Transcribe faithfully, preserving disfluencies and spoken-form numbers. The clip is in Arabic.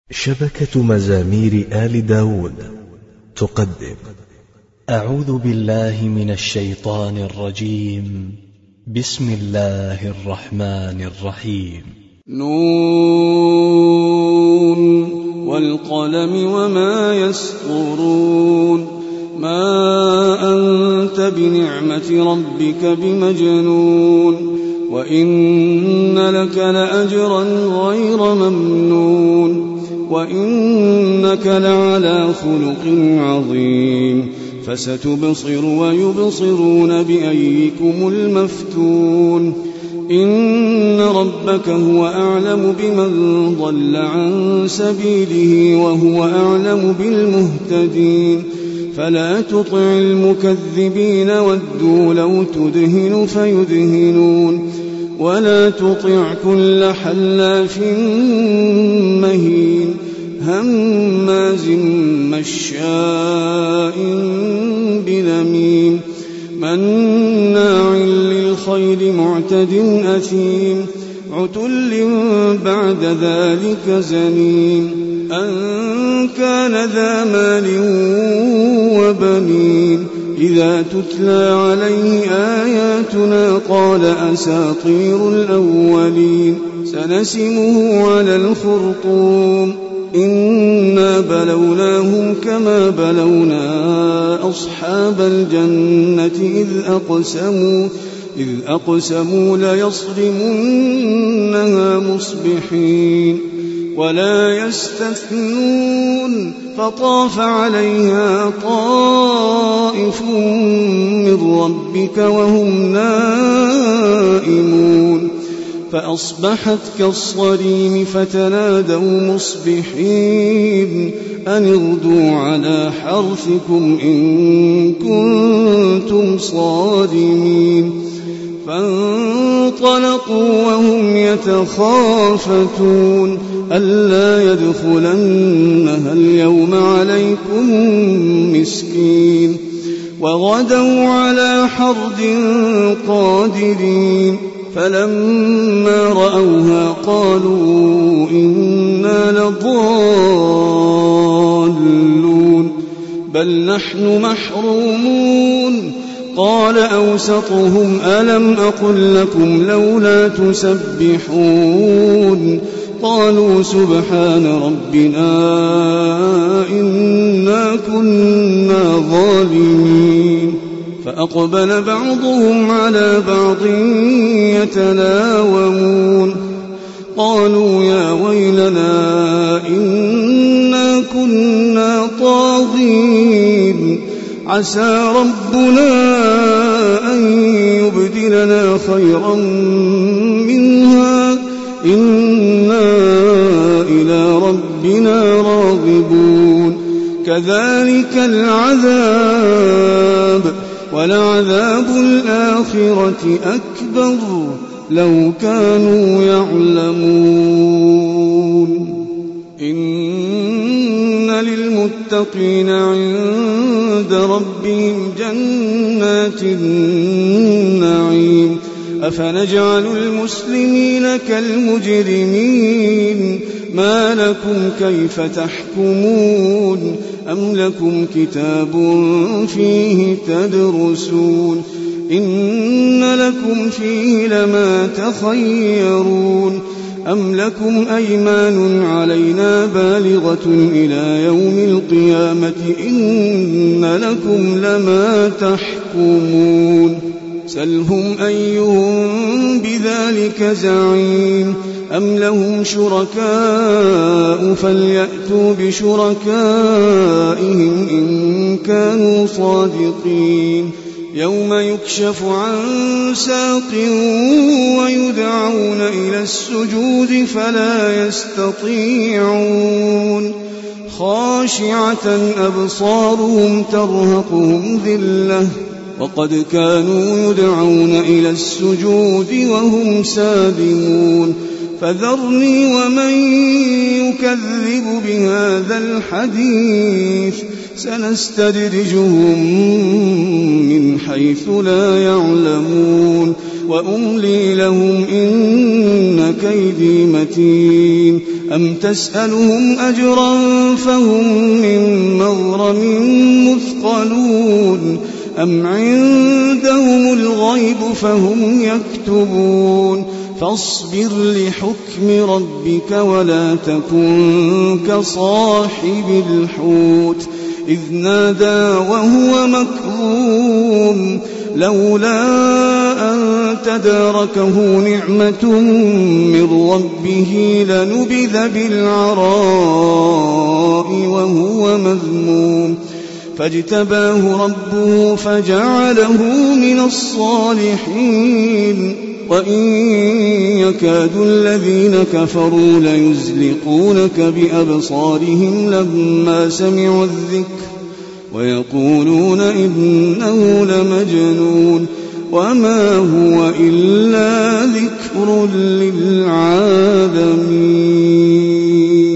شبكة مزامير آل داود تقدم أعوذ بالله من الشيطان الرجيم. بسم الله الرحمن الرحيم. نون والقلم وما يسطرون. ما أنت بنعمة ربك بمجنون وإن لك لأجرا غير ممنون وإنك لعلى خلق عظيم. فستبصر ويبصرون بأيكم المفتون. إن ربك هو أعلم بمن ضل عن سبيله وهو أعلم بالمهتدين. فلا تطع المكذبين ودوا لو تدهن فيدهنون ولا تطع كل حلاف مهين هماز مشاء بنميم مناع للخير معتد أثيم عتل بعد ذلك زنيم أن كان ذا مال وبنين. إذا تتلى عليه آياتنا قال أساطير الأولين. سنسمه على الخرطوم. إنا بلوناهم كما بلونا أصحاب الجنة إذ أقسموا إذ أقسموا ليصرمنها مصبحين ولا يستثنون. فطاف عليها طائف من ربك وهم نائمون فأصبحت كالصريم فتنادوا مصبحين أن اغدوا على حرثكم إن كنتم صارمين. فانطلقوا وهم يتخافتون ألا يدخلنها اليوم عليكم مسكين. وغدوا على حرد قادرين. فلما رأوها قالوا إنا لضالون بل نحن محرومون. قال أوسطهم ألم أقل لكم لولا تسبحون. قالوا سبحان ربنا إنا كنا ظالمين. فأقبل بعضهم على بعض يتلاومون قالوا يا ويلنا إنا كنا طاغين عسى ربنا أن يبدلنا خيرا منها إنا إلى ربنا راغبون. كذلك العذاب ولعذاب الآخرة أكبر لو كانوا يعلمون. إن للمتقين عند ربهم جنات النعيم. أفنجعل المسلمين كالمجرمين ما لكم كيف تحكمون أم لكم كتاب فيه تدرسون إن لكم فيه لما تخيرون أم لكم أيمان علينا بالغة إلى يوم القيامة إن لكم لما تحكمون. سلهم أيهم بذلك زعيم أم لهم شركاء فليأتوا بشركائهم إن كانوا صادقين. يوم يكشف عن ساق ويدعون إلى السجود فلا يستطيعون. خاشعة أبصارهم ترهقهم ذلة وقد كانوا يدعون إلى السجود وهم سالمون. فذرني ومن يكذب بهذا الحديث سنستدرجهم من حيث لا يعلمون وأملي لهم إن كيدي متين أم تسألهم أجرا فهم من مغرم مثقلون أم عندهم الغيب فهم يكتبون فاصبر لحكم ربك ولا تكن كصاحب الحوت إذ نادى وهو مكظوم لولا أن تداركه نعمة من ربه لنبذ بالعراء وهو مذموم فاجتباه ربه فجعله من الصالحين وإن يكاد الذين كفروا ليزلقونك بأبصارهم لما سمعوا الذكر ويقولون إنه لمجنون وما هو إلا ذكر للعالمين.